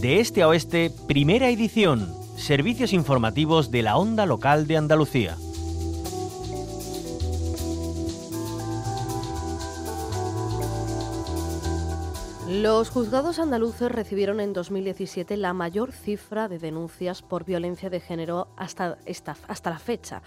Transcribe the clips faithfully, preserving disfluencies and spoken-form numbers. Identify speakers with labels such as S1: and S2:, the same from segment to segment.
S1: De este a oeste, primera edición. Servicios informativos de la Onda Local de Andalucía.
S2: Los juzgados andaluces recibieron en dos mil diecisiete la mayor cifra de denuncias por violencia de género hasta, esta, hasta la fecha.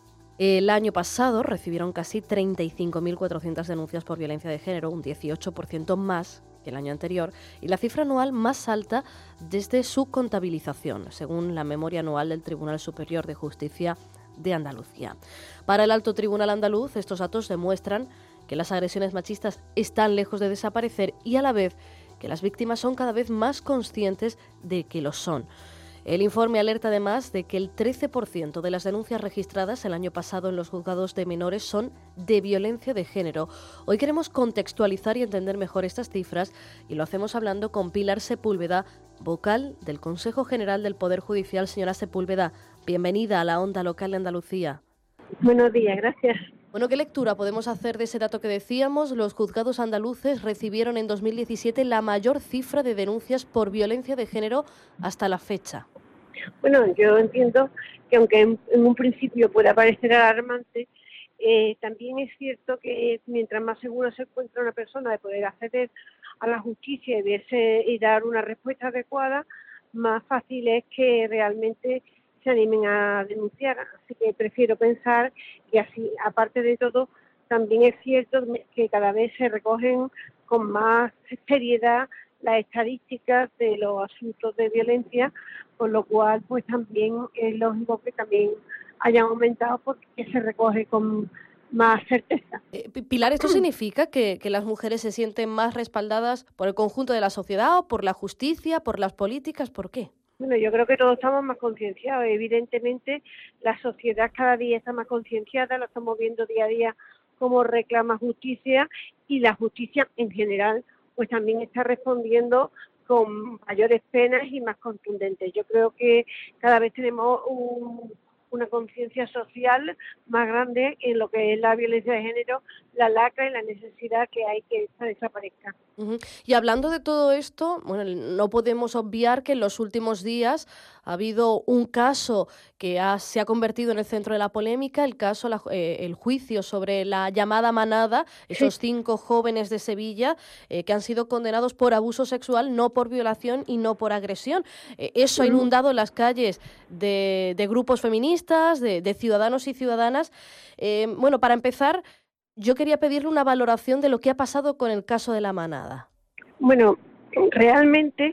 S2: El año pasado recibieron casi treinta y cinco mil cuatrocientas denuncias por violencia de género, un dieciocho por ciento más que el año anterior, y la cifra anual más alta desde su contabilización, según la memoria anual del Tribunal Superior de Justicia de Andalucía. Para el Alto Tribunal andaluz, estos datos demuestran que las agresiones machistas están lejos de desaparecer y a la vez que las víctimas son cada vez más conscientes de que lo son. El informe alerta además de que el trece por ciento de las denuncias registradas el año pasado en los juzgados de menores son de violencia de género. Hoy queremos contextualizar y entender mejor estas cifras y lo hacemos hablando con Pilar Sepúlveda, vocal del Consejo General del Poder Judicial. Señora Sepúlveda, bienvenida a la Onda Local de Andalucía.
S3: Buenos días, gracias.
S2: Bueno, ¿qué lectura podemos hacer de ese dato que decíamos? Los juzgados andaluces recibieron en dos mil diecisiete la mayor cifra de denuncias por violencia de género hasta la fecha.
S3: Bueno, yo entiendo que aunque en, en un principio pueda parecer alarmante, eh, también es cierto que mientras más seguro se encuentra una persona de poder acceder a la justicia y, verse, y dar una respuesta adecuada, más fácil es que realmente se animen a denunciar. Así que prefiero pensar que así, aparte de todo, también es cierto que cada vez se recogen con más seriedad las estadísticas de los asuntos de violencia, por lo cual pues también es lógico que también hayan aumentado porque se recoge con más certeza.
S2: Eh, Pilar, ¿esto significa que, que las mujeres se sienten más respaldadas por el conjunto de la sociedad, o por la justicia, por las políticas? ¿Por qué?
S3: Bueno, yo creo que todos estamos más concienciados. Evidentemente, la sociedad cada día está más concienciada, lo estamos viendo día a día cómo reclama justicia y la justicia en general pues también está respondiendo con mayores penas y más contundentes. Yo creo que cada vez tenemos un, una conciencia social más grande en lo que es la violencia de género, la lacra y la necesidad que hay que esta desaparezca.
S2: Uh-huh. Y hablando de todo esto, bueno, no podemos obviar que en los últimos días ha habido un caso que ha, se ha convertido en el centro de la polémica, el caso, la, eh, el juicio sobre la llamada manada, esos sí. cinco jóvenes de Sevilla eh, que han sido condenados por abuso sexual, no por violación y no por agresión. Eh, eso ha inundado las calles de, de grupos feministas, de, de ciudadanos y ciudadanas. Eh, bueno, para empezar, yo quería pedirle una valoración de lo que ha pasado con el caso de la manada.
S3: Bueno, realmente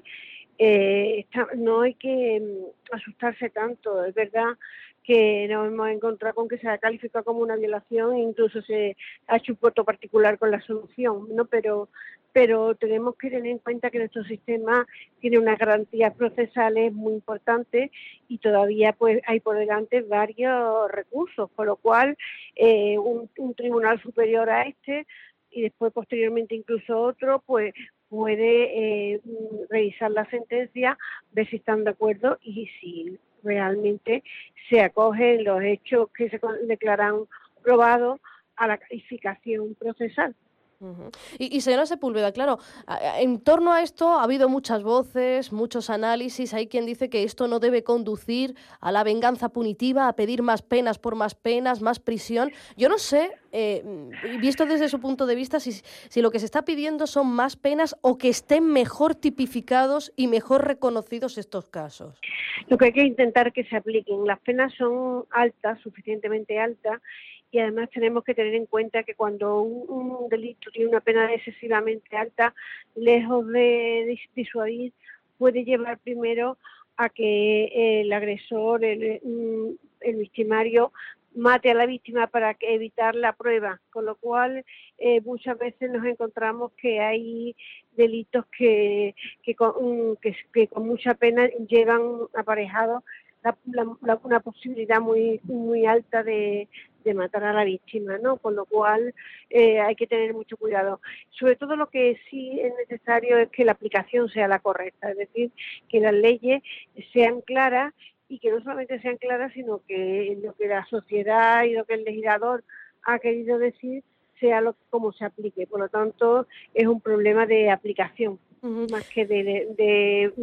S3: eh, está, no hay que um, asustarse tanto. Es verdad que nos hemos encontrado con que se ha calificado como una violación e incluso se ha hecho un puerto particular con la solución, ¿no? Pero, pero tenemos que tener en cuenta que nuestro sistema tiene unas garantías procesales muy importantes y todavía pues hay por delante varios recursos, con lo cual eh, un, un tribunal superior a este y después posteriormente incluso otro, pues puede eh, revisar la sentencia, ver si están de acuerdo y si realmente se acogen los hechos que se declaran probados a la calificación procesal.
S2: Uh-huh. Y, y señora Sepúlveda, claro, en torno a esto ha habido muchas voces, muchos análisis. Hay quien dice que esto no debe conducir a la venganza punitiva, a pedir más penas por más penas, más prisión. Yo no sé, eh, visto desde su punto de vista, si, si lo que se está pidiendo son más penas o que estén mejor tipificados y mejor reconocidos estos casos.
S3: Lo que hay que intentar que se apliquen. Las penas son altas, suficientemente altas, y además tenemos que tener en cuenta que cuando un, un delito tiene una pena excesivamente alta, lejos de disuadir, puede llevar primero a que el agresor, el, el victimario, mate a la víctima para que evitar la prueba, con lo cual eh, muchas veces nos encontramos que hay delitos que, que, con, que, que con mucha pena llevan aparejado la, la, una posibilidad muy muy alta de, de matar a la víctima, ¿no? Con lo cual eh, hay que tener mucho cuidado. Sobre todo lo que sí es necesario es que la aplicación sea la correcta, es decir, que las leyes sean claras y que no solamente sean claras, sino que lo que la sociedad y lo que el legislador ha querido decir sea lo como se aplique. Por lo tanto, es un problema de aplicación, uh-huh. más que de, de, de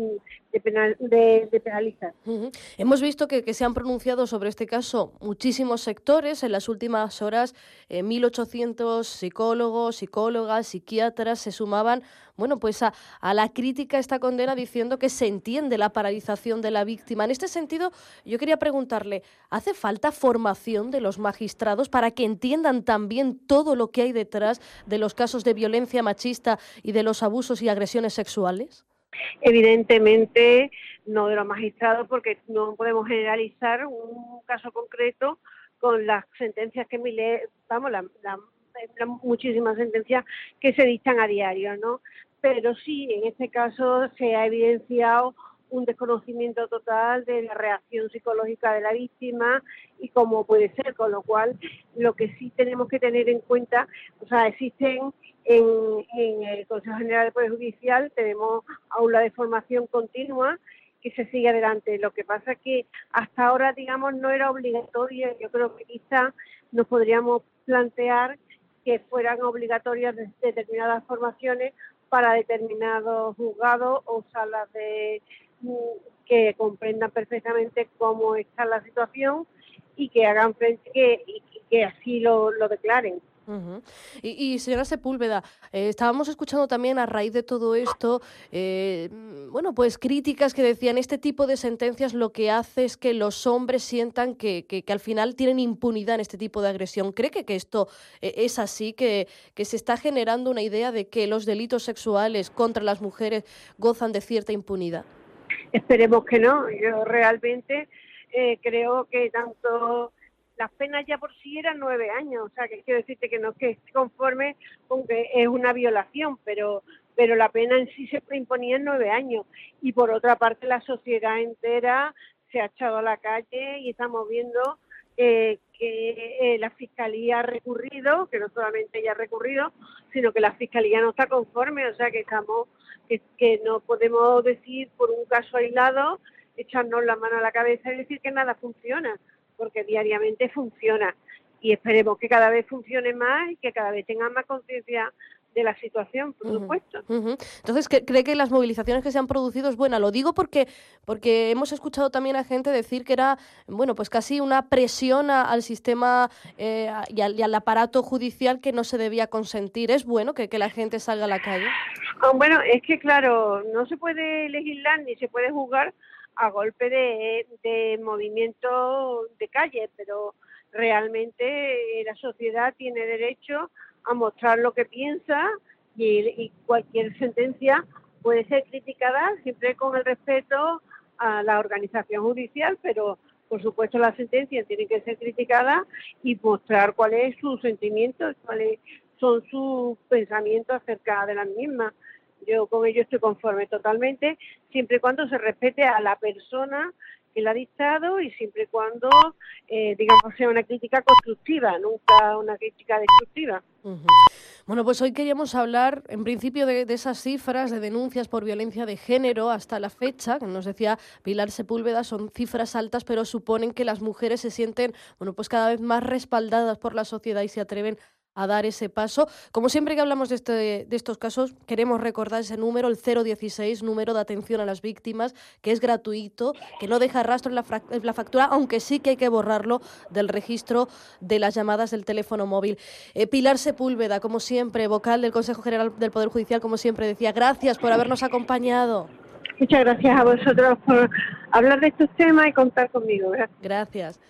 S3: de, penal, de, de penalizar.
S2: Uh-huh. Hemos visto que, que se han pronunciado sobre este caso muchísimos sectores. En las últimas horas, eh, mil ochocientos psicólogos, psicólogas, psiquiatras se sumaban, bueno, pues a, a la crítica a esta condena, diciendo que se entiende la paralización de la víctima. En este sentido, yo quería preguntarle, ¿hace falta formación de los magistrados para que entiendan también todo lo que hay detrás de los casos de violencia machista y de los abusos y agresiones sexuales?
S3: Evidentemente no de los magistrados, porque no podemos generalizar un caso concreto con las sentencias que mile, vamos, las la, la, muchísimas sentencias que se dictan a diario, ¿no? Pero sí, en este caso se ha evidenciado un desconocimiento total de la reacción psicológica de la víctima y cómo puede ser, con lo cual lo que sí tenemos que tener en cuenta, o sea, existen en, en el Consejo General del Poder Judicial, tenemos aula de formación continua que se sigue adelante. Lo que pasa es que hasta ahora, digamos, no era obligatoria. Yo creo que quizá nos podríamos plantear que fueran obligatorias determinadas formaciones para determinados juzgados o salas de que comprendan perfectamente cómo está la situación y que hagan frente que, y que así lo, lo declaren.
S2: Uh-huh. Y, y señora Sepúlveda, eh, estábamos escuchando también a raíz de todo esto, eh, bueno, pues críticas que decían este tipo de sentencias lo que hace es que los hombres sientan que, que, que al final tienen impunidad en este tipo de agresión. ¿Cree que, que esto eh, es así, que, que se está generando una idea de que los delitos sexuales contra las mujeres gozan de cierta impunidad?
S3: Esperemos que no. Yo realmente eh, creo que tanto las penas ya por sí eran nueve años, o sea, que quiero decirte que no es que esté conforme con que es una violación, pero pero la pena en sí se imponía en nueve años. Y por otra parte, la sociedad entera se ha echado a la calle y estamos viendo eh, que eh, la Fiscalía ha recurrido, que no solamente ella ha recurrido, sino que la Fiscalía no está conforme, o sea, que estamos que, que no podemos decir por un caso aislado, echarnos la mano a la cabeza y decir que nada funciona, porque diariamente funciona y esperemos que cada vez funcione más y que cada vez tengan más conciencia de la situación, por
S2: uh-huh,
S3: supuesto.
S2: Uh-huh. Entonces, ¿cree que las movilizaciones que se han producido es buena? Lo digo porque porque hemos escuchado también a gente decir que era, bueno, pues casi una presión a, al sistema eh, y, al, y al aparato judicial que no se debía consentir. ¿Es bueno que, que la gente salga a la calle?
S3: Oh, bueno, es que claro, no se puede legislar ni se puede juzgar a golpe de, de movimiento de calle, pero realmente la sociedad tiene derecho a mostrar lo que piensa y, y cualquier sentencia puede ser criticada siempre con el respeto a la organización judicial, pero por supuesto las sentencias tienen que ser criticadas y mostrar cuál es su sentimiento, cuáles son sus pensamientos acerca de las mismas. Yo con ello estoy conforme totalmente, siempre y cuando se respete a la persona que la ha dictado y siempre y cuando, eh, digamos, sea una crítica constructiva, nunca una crítica destructiva.
S2: Uh-huh. Bueno, pues hoy queríamos hablar, en principio, de, de esas cifras de denuncias por violencia de género hasta la fecha, que nos decía Pilar Sepúlveda, son cifras altas, pero suponen que las mujeres se sienten, bueno, pues cada vez más respaldadas por la sociedad y se atreven a dar ese paso. Como siempre que hablamos de, este, de estos casos, queremos recordar ese número, el cero dieciséis, número de atención a las víctimas, que es gratuito, que no deja rastro en la, en la factura, aunque sí que hay que borrarlo del registro de las llamadas del teléfono móvil. Eh, Pilar Sepúlveda, como siempre, vocal del Consejo General del Poder Judicial, como siempre decía, gracias por habernos acompañado.
S3: Muchas gracias a vosotros por hablar de estos temas y contar conmigo. Gracias.
S2: Gracias.